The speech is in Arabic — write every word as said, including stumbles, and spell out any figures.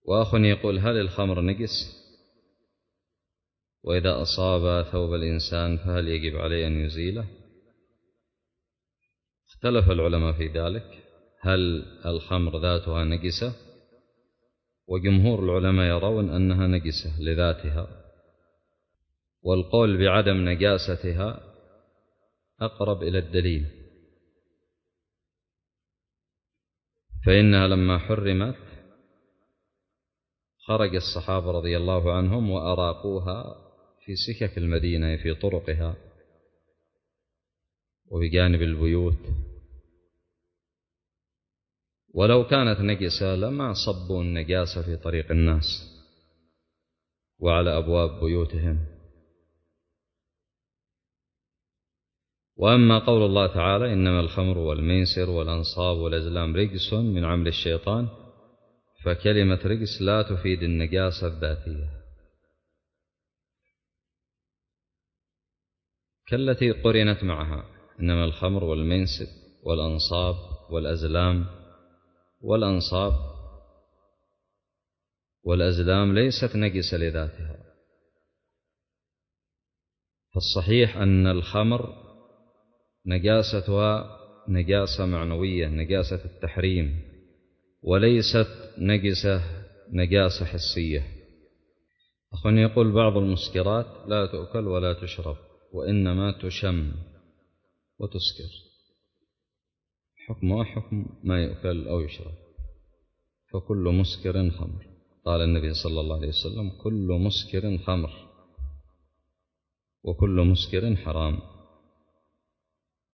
وأخ يقول: هل الخمر نجس؟ وإذا أصاب ثوب الإنسان فهل يجب عليه أن يزيله؟ اختلف العلماء في ذلك، هل الخمر ذاتها نجسة؟ وجمهور العلماء يرون أنها نجسة لذاتها، والقول بعدم نجاستها أقرب إلى الدليل، فإنها لما حرمت خرج الصحابة رضي الله عنهم وأراقوها في سكك المدينة، في طرقها وبجانب البيوت، ولو كانت نجسة لما صبوا النجاسة في طريق الناس وعلى أبواب بيوتهم. وأما قول الله تعالى: إنما الخمر والميسر والأنصاب والأزلام رجس من عمل الشيطان، فكلمة رجس لا تفيد النجاسة الذاتية كالتي قرنت معها، إنما الخمر والميسر والأنصاب والأزلام والأنصاب والأزلام ليست نجسة لذاتها. فالصحيح أن الخمر نجاستها نجاسة معنوية، نجاسة التحريم، وليست نجسة نجاسة حسية. أخ يقول: بعض المسكرات لا تؤكل ولا تشرب وإنما تشم وتسكر، حكمها حكم ما يؤكل أو يشرب، فكل مسكر خمر. قال النبي صلى الله عليه وسلم: كل مسكر خمر وكل مسكر حرام.